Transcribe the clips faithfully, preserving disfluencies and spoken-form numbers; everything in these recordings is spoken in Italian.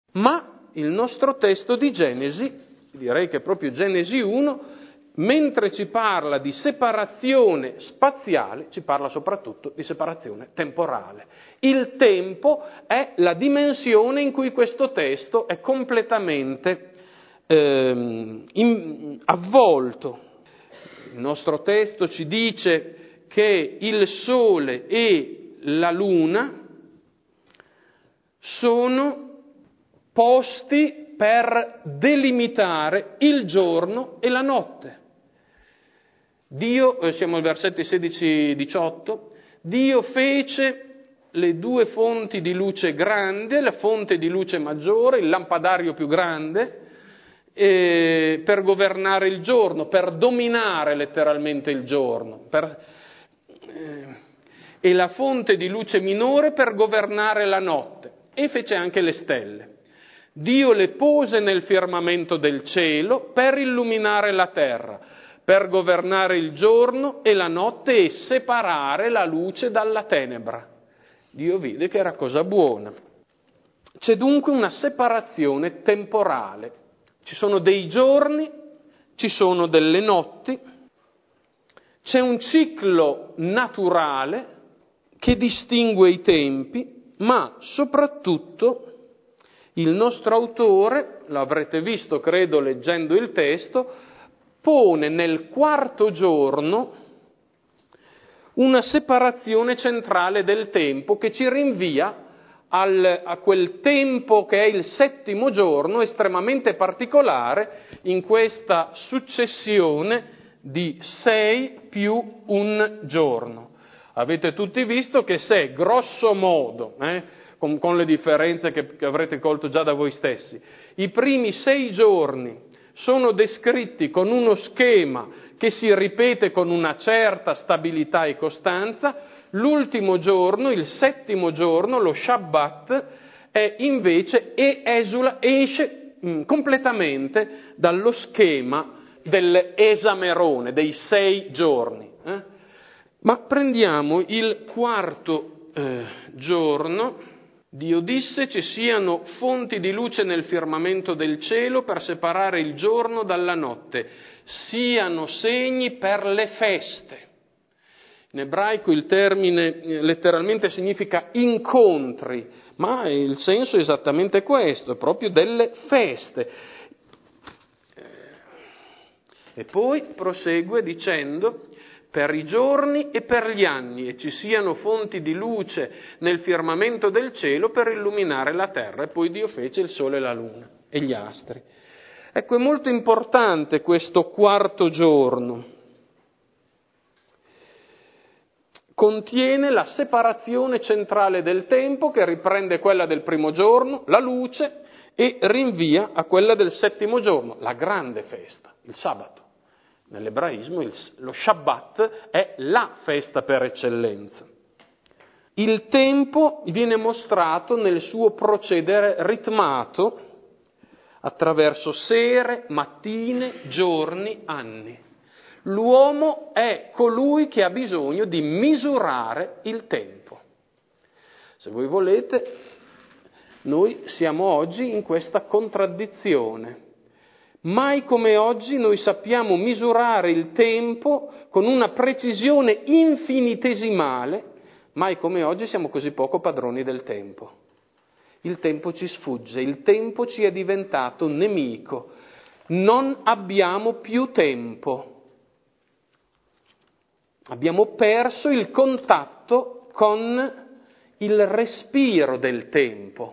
Ma il nostro testo di Genesi, direi che è proprio Genesi uno, mentre ci parla di separazione spaziale, ci parla soprattutto di separazione temporale. Il tempo è la dimensione in cui questo testo è completamente ehm, in, avvolto. Il nostro testo ci dice che il Sole e la Luna sono posti per delimitare il giorno e la notte. Dio, siamo al versetti sedici diciotto, Dio fece le due fonti di luce grande, la fonte di luce maggiore, il lampadario più grande, eh, per governare il giorno, per dominare letteralmente il giorno, per, eh, e la fonte di luce minore per governare la notte, e fece anche le stelle. Dio le pose nel firmamento del cielo per illuminare la terra, per governare il giorno e la notte e separare la luce dalla tenebra. Dio vide che era cosa buona. C'è dunque una separazione temporale. Ci sono dei giorni, ci sono delle notti, c'è un ciclo naturale che distingue i tempi, ma soprattutto il nostro autore, l'avrete visto credo leggendo il testo, pone nel quarto giorno una separazione centrale del tempo che ci rinvia al, a quel tempo che è il settimo giorno, estremamente particolare in questa successione di sei più un giorno. Avete tutti visto che se, grosso modo, eh, con, con le differenze che, che avrete colto già da voi stessi, i primi sei giorni sono descritti con uno schema che si ripete con una certa stabilità e costanza, l'ultimo giorno, il settimo giorno, lo Shabbat, è invece e esula, esce mh, completamente dallo schema dell'esamerone, dei sei giorni. Eh? Ma prendiamo il quarto eh, giorno. Dio disse ci siano fonti di luce nel firmamento del cielo per separare il giorno dalla notte, siano segni per le feste. In ebraico il termine letteralmente significa incontri, ma il senso è esattamente questo, è proprio delle feste. E poi prosegue dicendo per i giorni e per gli anni, e ci siano fonti di luce nel firmamento del cielo per illuminare la terra. E poi Dio fece il sole e la luna e gli astri. Ecco, è molto importante questo quarto giorno. Contiene la separazione centrale del tempo che riprende quella del primo giorno, la luce, e rinvia a quella del settimo giorno, la grande festa, il sabato. Nell'ebraismo il, lo Shabbat è la festa per eccellenza. Il tempo viene mostrato nel suo procedere ritmato attraverso sere, mattine, giorni, anni. L'uomo è colui che ha bisogno di misurare il tempo. Se voi volete, noi siamo oggi in questa contraddizione. Mai come oggi noi sappiamo misurare il tempo con una precisione infinitesimale, mai come oggi siamo così poco padroni del tempo. Il tempo ci sfugge, il tempo ci è diventato nemico, non abbiamo più tempo. Abbiamo perso il contatto con il respiro del tempo.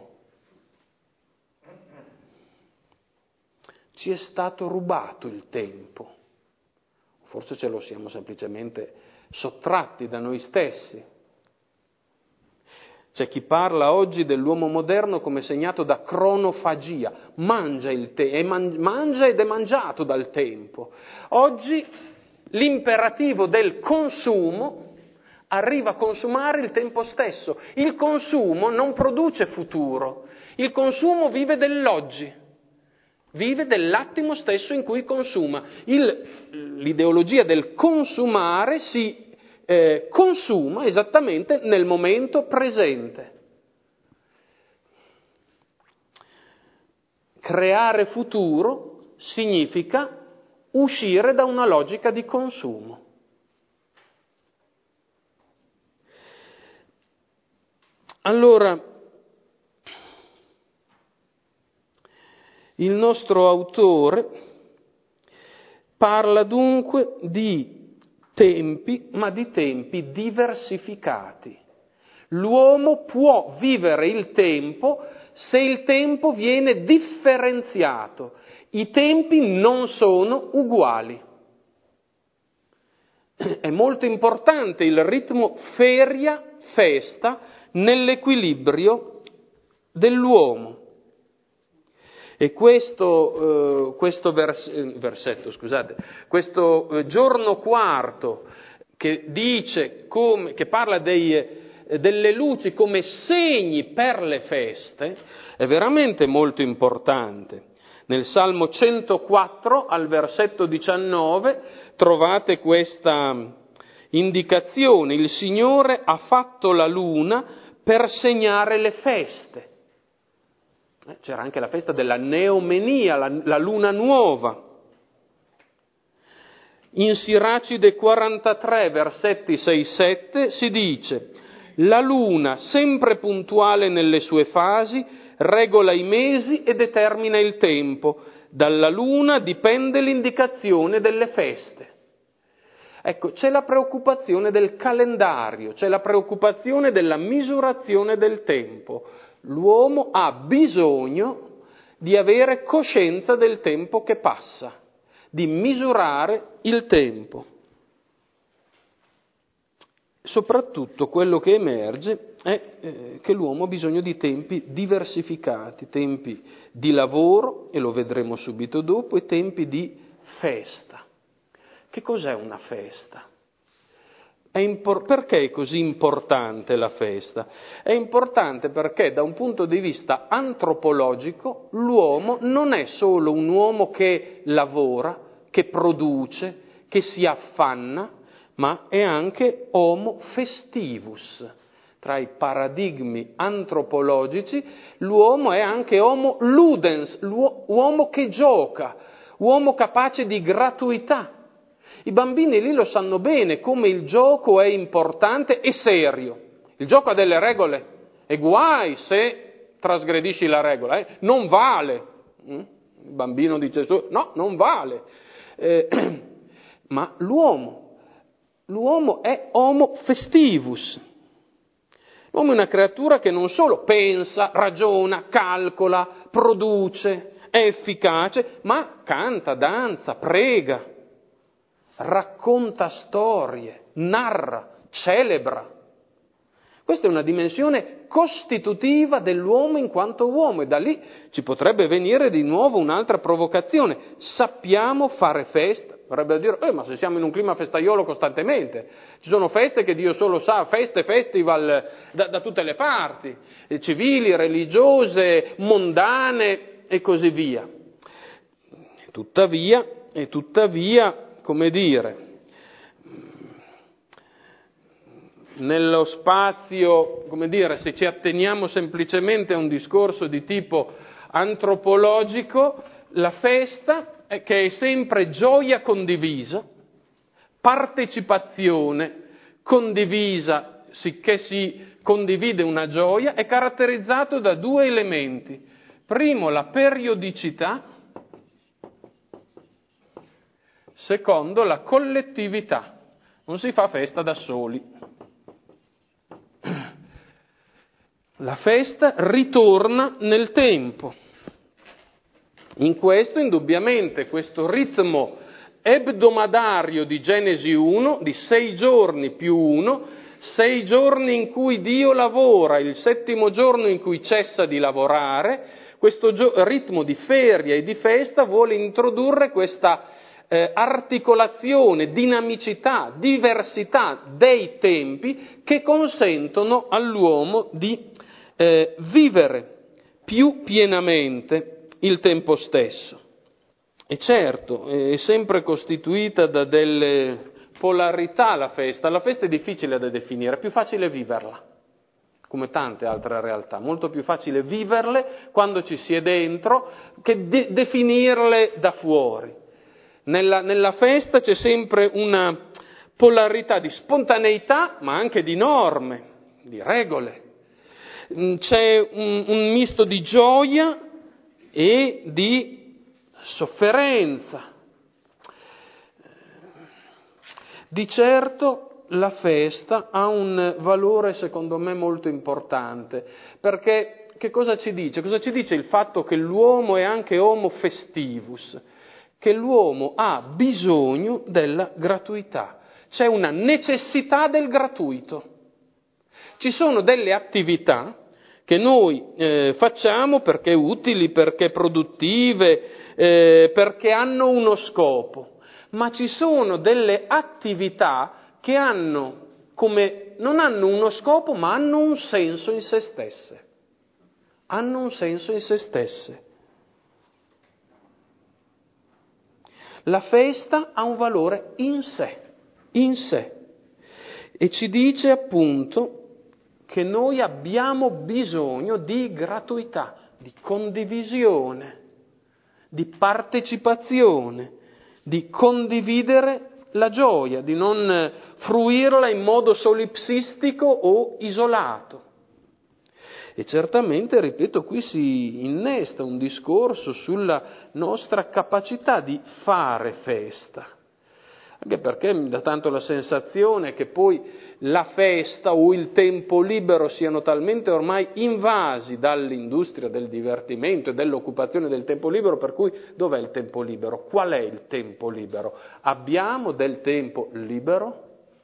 Ci è stato rubato il tempo, forse ce lo siamo semplicemente sottratti da noi stessi. C'è chi parla oggi dell'uomo moderno come segnato da cronofagia, mangia, il te- è man- mangia ed è mangiato dal tempo. Oggi l'imperativo del consumo arriva a consumare il tempo stesso. Il consumo non produce futuro, il consumo vive dell'oggi. Vive dell'attimo stesso in cui consuma. Il, l'ideologia del consumare si eh, consuma esattamente nel momento presente. creare futuro significa uscire da una logica di consumo. Allora, il nostro autore parla dunque di tempi, ma di tempi diversificati. L'uomo può vivere il tempo se il tempo viene differenziato. I tempi non sono uguali. È molto importante il ritmo feria-festa nell'equilibrio dell'uomo. E questo, eh, questo vers- versetto, scusate, questo eh, giorno quarto che dice come, che parla dei, eh, delle luci come segni per le feste, è veramente molto importante. Nel Salmo centoquattro, al versetto diciannove, trovate questa indicazione: il Signore ha fatto la luna per segnare le feste. C'era anche la festa della neomenia, la, la luna nuova. In Siracide quarantatré, versetti sei sette, si dice: la luna, sempre puntuale nelle sue fasi, regola i mesi e determina il tempo. Dalla luna dipende l'indicazione delle feste. Ecco, c'è la preoccupazione del calendario, c'è la preoccupazione della misurazione del tempo. L'uomo ha bisogno di avere coscienza del tempo che passa, di misurare il tempo. Soprattutto quello che emerge è eh, che l'uomo ha bisogno di tempi diversificati, tempi di lavoro, e lo vedremo subito dopo, e tempi di festa. Che cos'è una festa? È impor- perché è così importante la festa? È importante perché da un punto di vista antropologico l'uomo non è solo un uomo che lavora, che produce, che si affanna, ma è anche homo festivus. Tra i paradigmi antropologici l'uomo è anche homo ludens, uomo che gioca, uomo capace di gratuità. I bambini lì lo sanno bene come il gioco è importante e serio. Il gioco ha delle regole e guai se trasgredisci la regola, eh? Non vale. Il bambino dice no, non vale. Eh, ma l'uomo, l'uomo è homo festivus. L'uomo è una creatura che non solo pensa, ragiona, calcola, produce, è efficace, ma canta, danza, prega, racconta storie, narra, celebra. Questa è una dimensione costitutiva dell'uomo in quanto uomo, e da lì ci potrebbe venire di nuovo un'altra provocazione. Sappiamo fare festa? Vorrebbe dire, eh, ma se siamo in un clima festaiolo costantemente, ci sono feste che Dio solo sa, feste, festival da, da tutte le parti, eh, civili, religiose, mondane e così via. Tuttavia, e tuttavia, come dire, nello spazio, come dire, se ci atteniamo semplicemente a un discorso di tipo antropologico, la festa è che è sempre gioia condivisa, partecipazione condivisa, sicché si condivide una gioia, è caratterizzato da due elementi. Primo, la periodicità, secondo, la collettività. Non si fa festa da soli. La festa ritorna nel tempo. In questo, indubbiamente, questo ritmo ebdomadario di Genesi uno, di sei giorni più uno, sei giorni in cui Dio lavora, il settimo giorno in cui cessa di lavorare, questo gio- ritmo di feria e di festa vuole introdurre questa eh, articolazione, dinamicità, diversità dei tempi che consentono all'uomo di eh, vivere più pienamente il tempo stesso. E certo, è sempre costituita da delle polarità la festa. La festa è difficile da definire, è più facile viverla. come tante altre realtà, molto più facile viverle quando ci si è dentro che de- definirle da fuori. Nella, nella festa c'è sempre una polarità di spontaneità, ma anche di norme, di regole. C'è un, un misto di gioia e di sofferenza. Di certo la festa ha un valore secondo me molto importante, perché che cosa ci dice? Cosa ci dice il fatto che l'uomo è anche homo festivus, che l'uomo ha bisogno della gratuità, c'è una necessità del gratuito. Ci sono delle attività che noi eh, facciamo perché utili, perché produttive, eh, perché hanno uno scopo. Ma ci sono delle attività che hanno come, non hanno uno scopo, ma hanno un senso in se stesse. Hanno un senso in se stesse. La festa ha un valore in sé, in sé. E ci dice appunto che noi abbiamo bisogno di gratuità, di condivisione, di partecipazione, di condividere la gioia, di non fruirla in modo solipsistico o isolato. E certamente, ripeto, qui si innesta un discorso sulla nostra capacità di fare festa. Anche perché mi dà tanto la sensazione che poi la festa o il tempo libero siano talmente ormai invasi dall'industria del divertimento e dell'occupazione del tempo libero, per cui dov'è il tempo libero? Qual è il tempo libero? Abbiamo del tempo libero?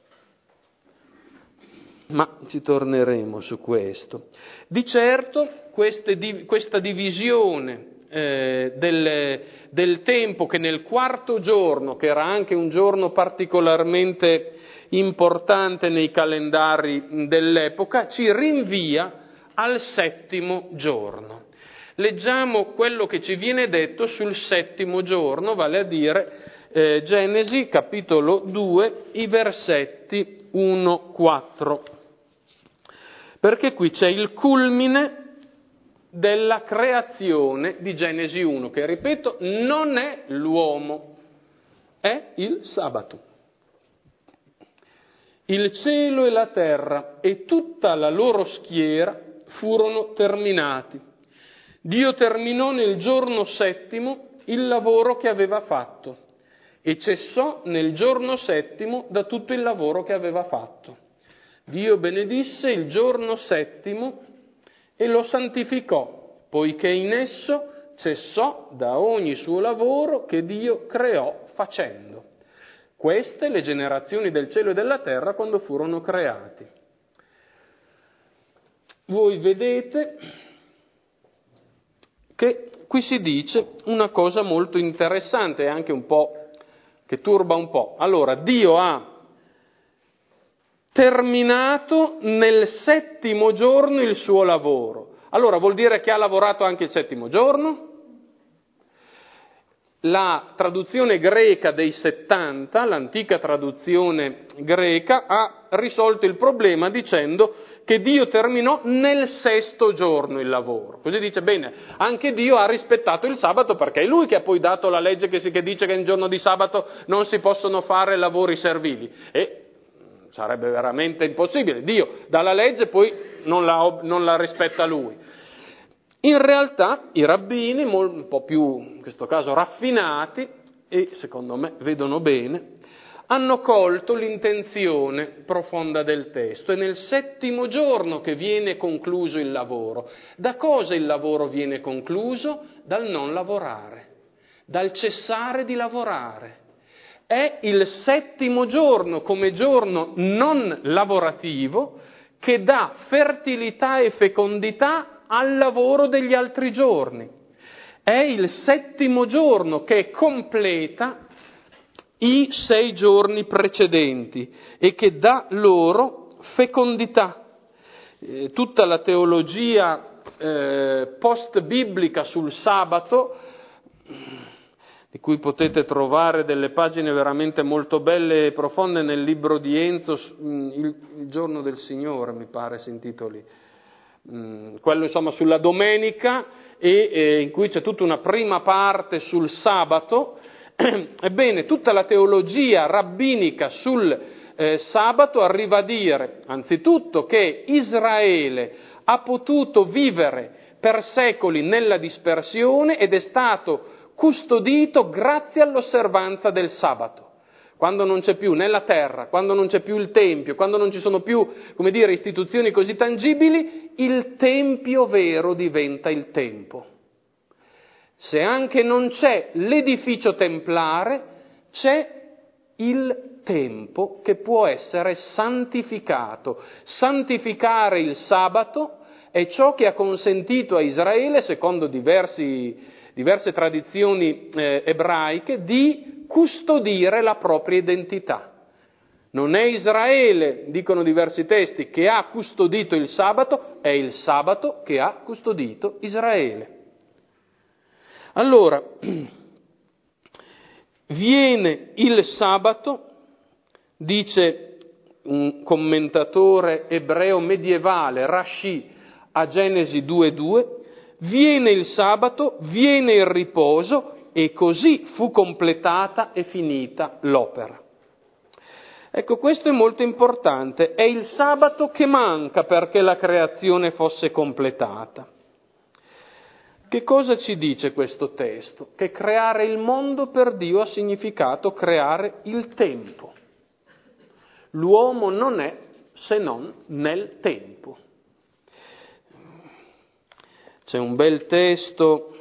Ma ci torneremo su questo. Di certo queste, questa divisione eh, del, del tempo che nel quarto giorno, che era anche un giorno particolarmente importante nei calendari dell'epoca, ci rinvia al settimo giorno. Leggiamo quello che ci viene detto sul settimo giorno, vale a dire eh, Genesi capitolo due, i versetti uno quattro. Perché qui c'è il culmine della creazione di Genesi uno, che ripeto non è l'uomo, è il sabato. Il cielo e la terra e tutta la loro schiera furono terminati. Dio terminò nel giorno settimo il lavoro che aveva fatto e cessò nel giorno settimo da tutto il lavoro che aveva fatto. Dio benedisse il giorno settimo e lo santificò, poiché in esso cessò da ogni suo lavoro che Dio creò facendo. Queste le generazioni del cielo e della terra quando furono creati. Voi vedete che qui si dice una cosa molto interessante e anche un po' che turba un po'. Allora, Dio ha terminato nel settimo giorno il suo lavoro. Allora vuol dire che ha lavorato anche il settimo giorno? La traduzione greca dei settanta, l'antica traduzione greca, ha risolto il problema dicendo che Dio terminò nel sesto giorno il lavoro. Così dice, bene, anche Dio ha rispettato il sabato perché è Lui che ha poi dato la legge che, si, che dice che in giorno di sabato non si possono fare lavori servili. E sarebbe veramente impossibile. Dio dà la legge e poi non la, non la rispetta Lui. In realtà i rabbini, un po' più, in questo caso, raffinati, e secondo me vedono bene, hanno colto l'intenzione profonda del testo. È nel settimo giorno che viene concluso il lavoro. Da cosa il lavoro viene concluso? Dal non lavorare, dal cessare di lavorare. È il settimo giorno come giorno non lavorativo che dà fertilità e fecondità al lavoro degli altri giorni. È il settimo giorno che completa i sei giorni precedenti e che dà loro fecondità. Eh, tutta la teologia eh, post-biblica sul sabato, di cui potete trovare delle pagine veramente molto belle e profonde nel libro di Enzo, il, il giorno del Signore, mi pare si intitoli mh, quello insomma sulla domenica e eh, in cui c'è tutta una prima parte sul sabato. Ebbene, tutta la teologia rabbinica sul eh, sabato arriva a dire, anzitutto, che Israele ha potuto vivere per secoli nella dispersione ed è stato custodito grazie all'osservanza del sabato. Quando non c'è più né la terra, quando non c'è più il Tempio, quando non ci sono più, come dire, istituzioni così tangibili, il Tempio vero diventa il tempo. Se anche non c'è l'edificio templare, c'è il tempo che può essere santificato. Santificare il sabato è ciò che ha consentito a Israele, secondo diversi, diverse tradizioni eh, ebraiche, di custodire la propria identità. Non è Israele, dicono diversi testi, che ha custodito il sabato, è il sabato che ha custodito Israele. Allora, viene il sabato, dice un commentatore ebreo medievale, Rashi, a Genesi due due, viene il sabato, viene il riposo e così fu completata e finita l'opera. Ecco, questo è molto importante, è il sabato che manca perché la creazione fosse completata. Che cosa ci dice questo testo? Che creare il mondo per Dio ha significato creare il tempo. L'uomo non è se non nel tempo. C'è un bel testo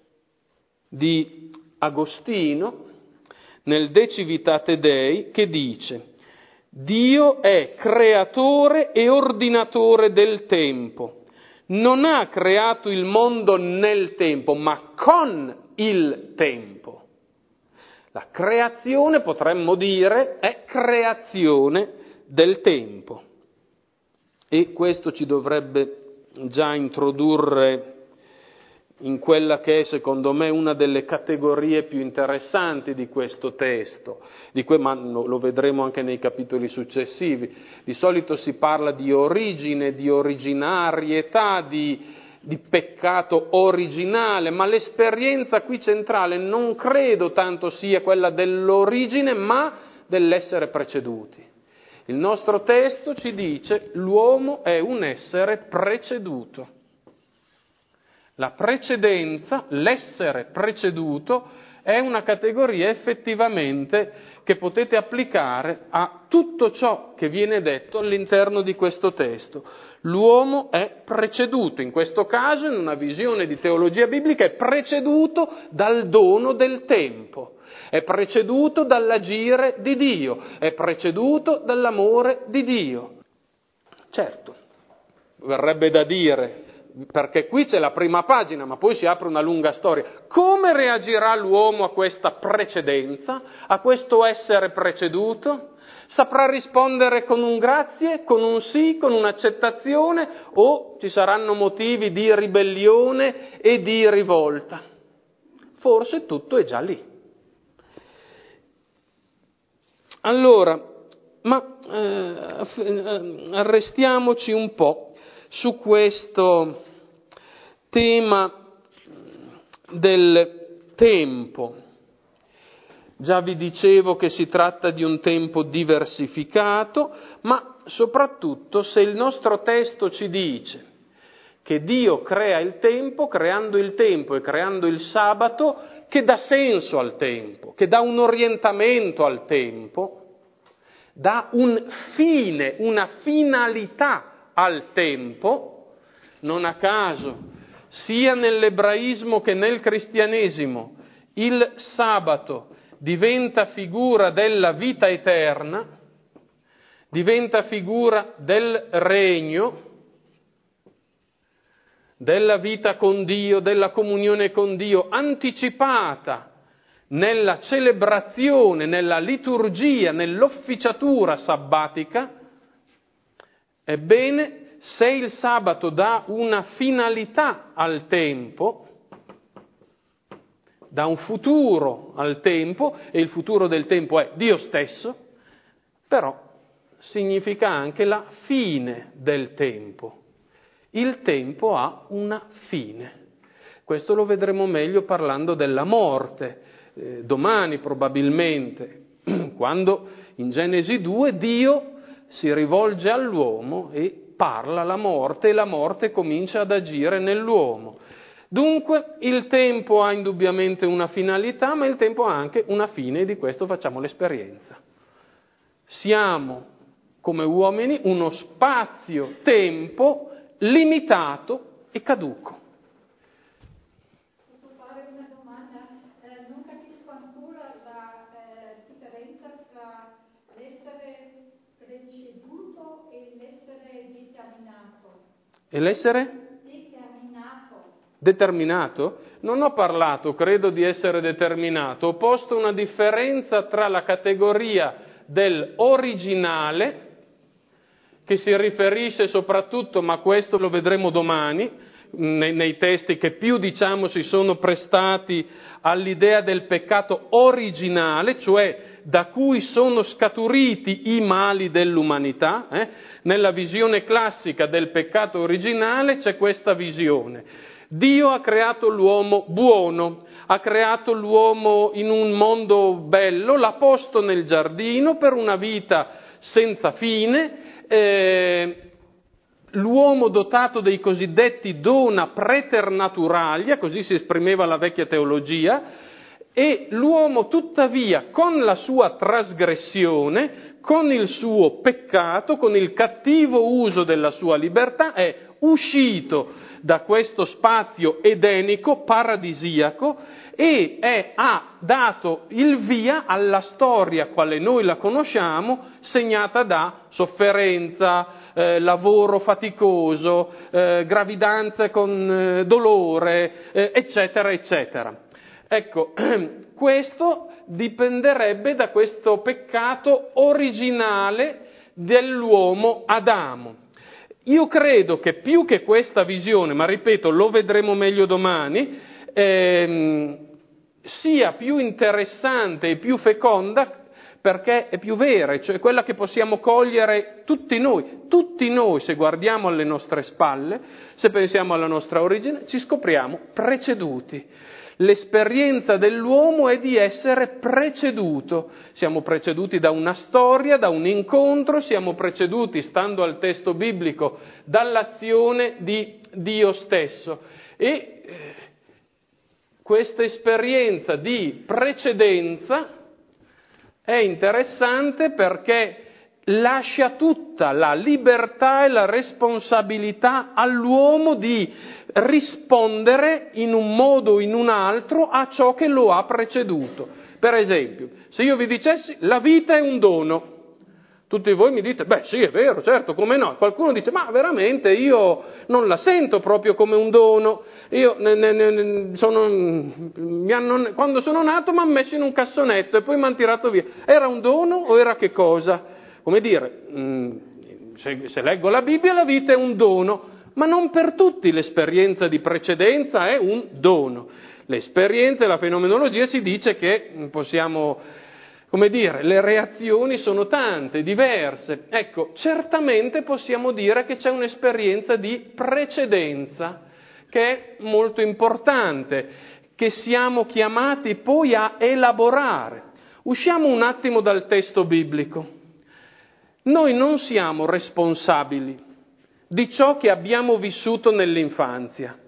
di Agostino nel De Civitate Dei che dice: Dio è creatore e ordinatore del tempo. Non ha creato il mondo nel tempo, ma con il tempo. La creazione, potremmo dire, è creazione del tempo. E questo ci dovrebbe già introdurre in quella che è, secondo me, una delle categorie più interessanti di questo testo, di que- ma lo vedremo anche nei capitoli successivi. Di solito si parla di origine, di originarietà, di, di peccato originale, ma l'esperienza qui centrale non credo tanto sia quella dell'origine, ma dell'essere preceduti. Il nostro testo ci dice: l'uomo è un essere preceduto. La precedenza, l'essere preceduto, è una categoria effettivamente che potete applicare a tutto ciò che viene detto all'interno di questo testo. L'uomo è preceduto, in questo caso, in una visione di teologia biblica, è preceduto dal dono del tempo, è preceduto dall'agire di Dio, è preceduto dall'amore di Dio. Certo, verrebbe da dire, perché qui c'è la prima pagina, ma poi si apre una lunga storia. Come reagirà l'uomo a questa precedenza, a questo essere preceduto? Saprà rispondere con un grazie, con un sì, con un'accettazione, o ci saranno motivi di ribellione e di rivolta? Forse tutto è già lì. Allora, ma eh, arrestiamoci un po' su questo tema del tempo. Già vi dicevo che si tratta di un tempo diversificato, ma soprattutto se il nostro testo ci dice che Dio crea il tempo, creando il tempo e creando il sabato, che dà senso al tempo, che dà un orientamento al tempo, dà un fine, una finalità al tempo. Non a caso, sia nell'ebraismo che nel cristianesimo, il sabato diventa figura della vita eterna, diventa figura del regno, della vita con Dio, della comunione con Dio, anticipata nella celebrazione, nella liturgia, nell'officiatura sabbatica. Ebbene, se il sabato dà una finalità al tempo, dà un futuro al tempo, e il futuro del tempo è Dio stesso, però significa anche la fine del tempo. Il tempo ha una fine. Questo lo vedremo meglio parlando della morte, eh, domani probabilmente, quando in Genesi due Dio si rivolge all'uomo e parla la morte e la morte comincia ad agire nell'uomo. Dunque il tempo ha indubbiamente una finalità, ma il tempo ha anche una fine e di questo facciamo l'esperienza. Siamo come uomini uno spazio-tempo limitato e caduco. Posso fare una domanda? Eh, non capisco ancora la eh, differenza tra l'essere preceduto e l'essere determinato. E l'essere? Determinato. Determinato? Non ho parlato, credo, di essere determinato. Ho posto una differenza tra la categoria del originale, che si riferisce soprattutto, ma questo lo vedremo domani, nei, nei testi che più, diciamo, si sono prestati all'idea del peccato originale, cioè da cui sono scaturiti i mali dell'umanità. Eh? Nella visione classica del peccato originale c'è questa visione. Dio ha creato l'uomo buono, ha creato l'uomo in un mondo bello, l'ha posto nel giardino per una vita senza fine, eh, l'uomo dotato dei cosiddetti dona preternaturalia, così si esprimeva la vecchia teologia, e l'uomo tuttavia con la sua trasgressione, con il suo peccato, con il cattivo uso della sua libertà, è uscito da questo spazio edenico, paradisiaco, e è, ha dato il via alla storia, quale noi la conosciamo, segnata da sofferenza, eh, lavoro faticoso, eh, gravidanze con eh, dolore, eh, eccetera, eccetera. Ecco, questo dipenderebbe da questo peccato originale dell'uomo Adamo. Io credo che più che questa visione, ma ripeto, lo vedremo meglio domani, ehm, sia più interessante e più feconda perché è più vera, cioè quella che possiamo cogliere tutti noi. Tutti noi, se guardiamo alle nostre spalle, se pensiamo alla nostra origine, ci scopriamo preceduti. L'esperienza dell'uomo è di essere preceduto. Siamo preceduti da una storia, da un incontro, siamo preceduti, stando al testo biblico, dall'azione di Dio stesso. E eh, questa esperienza di precedenza è interessante perché lascia tutta la libertà e la responsabilità all'uomo di rispondere in un modo o in un altro a ciò che lo ha preceduto. Per esempio, se io vi dicessi la vita è un dono, tutti voi mi dite, beh sì è vero, certo, come no? Qualcuno dice, ma veramente io non la sento proprio come un dono, io ne, ne, ne, sono, mi hanno, quando sono nato mi hanno messo in un cassonetto e poi mi hanno tirato via. Era un dono o era che cosa? Come dire, se, se leggo la Bibbia la vita è un dono, ma non per tutti l'esperienza di precedenza è un dono. L'esperienza e la fenomenologia ci dice che possiamo, come dire, le reazioni sono tante, diverse. Ecco, certamente possiamo dire che c'è un'esperienza di precedenza che è molto importante, che siamo chiamati poi a elaborare. Usciamo un attimo dal testo biblico. Noi non siamo responsabili di ciò che abbiamo vissuto nell'infanzia,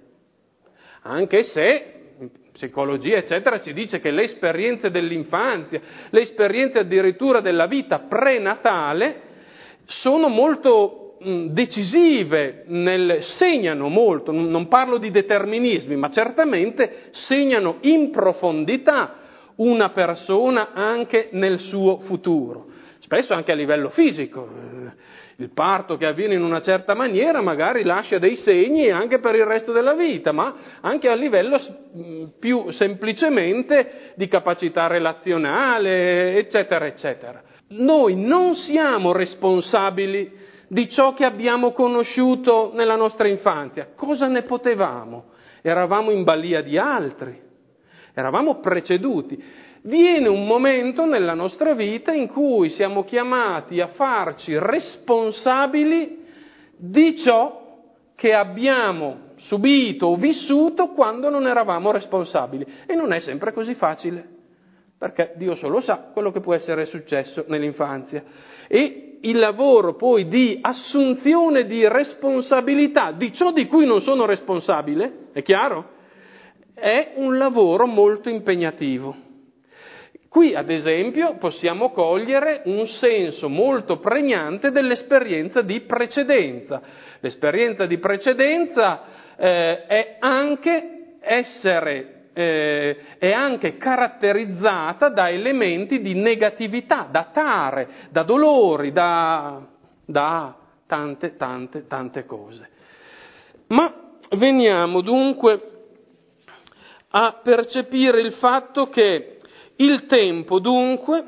anche se in psicologia eccetera ci dice che le esperienze dell'infanzia, le esperienze addirittura della vita prenatale sono molto mh, decisive, nel, segnano molto, non parlo di determinismi, ma certamente segnano in profondità una persona anche nel suo futuro. Spesso anche a livello fisico, il parto che avviene in una certa maniera magari lascia dei segni anche per il resto della vita, ma anche a livello più semplicemente di capacità relazionale, eccetera, eccetera. Noi non siamo responsabili di ciò che abbiamo conosciuto nella nostra infanzia. Cosa ne potevamo? Eravamo in balia di altri, eravamo preceduti. Viene un momento nella nostra vita in cui siamo chiamati a farci responsabili di ciò che abbiamo subito o vissuto quando non eravamo responsabili. E non è sempre così facile, perché Dio solo sa quello che può essere successo nell'infanzia. E il lavoro poi di assunzione di responsabilità di ciò di cui non sono responsabile, è chiaro? È un lavoro molto impegnativo. Qui, ad esempio, possiamo cogliere un senso molto pregnante dell'esperienza di precedenza. L'esperienza di precedenza eh, è anche essere, eh, è anche caratterizzata da elementi di negatività, da tare, da dolori, da, da tante, tante, tante cose. Ma veniamo dunque a percepire il fatto che il tempo, dunque,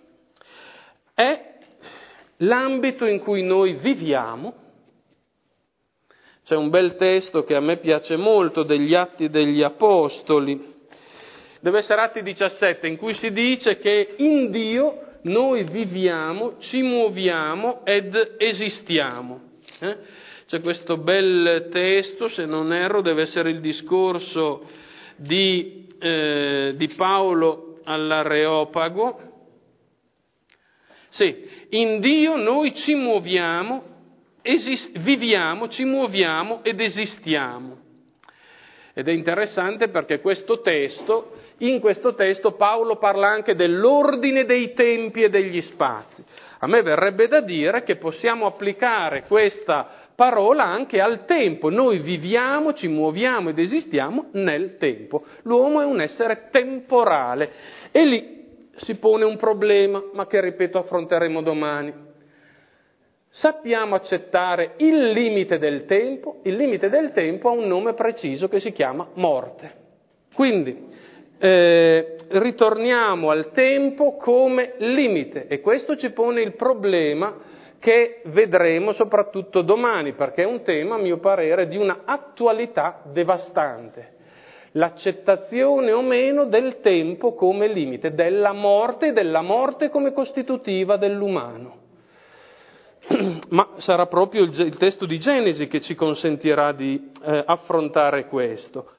è l'ambito in cui noi viviamo. C'è un bel testo che a me piace molto degli Atti degli Apostoli, deve essere Atti diciassette, in cui si dice che in Dio noi viviamo, ci muoviamo ed esistiamo. Eh? C'è questo bel testo, se non erro, deve essere il discorso di, eh, di Paolo all'Areopago. Sì, in Dio noi ci muoviamo, esist- viviamo, ci muoviamo ed esistiamo. Ed è interessante perché questo testo, in questo testo Paolo parla anche dell'ordine dei tempi e degli spazi. A me verrebbe da dire che possiamo applicare questa parola anche al tempo. Noi viviamo, ci muoviamo ed esistiamo nel tempo. L'uomo è un essere temporale e lì si pone un problema, ma che ripeto affronteremo domani. Sappiamo accettare il limite del tempo. Il limite del tempo ha un nome preciso che si chiama morte. Quindi eh, ritorniamo al tempo come limite e questo ci pone il problema che vedremo soprattutto domani, perché è un tema, a mio parere, di una attualità devastante. L'accettazione o meno del tempo come limite, della morte e della morte come costitutiva dell'umano. Ma sarà proprio il, il testo di Genesi che ci consentirà di eh, affrontare questo.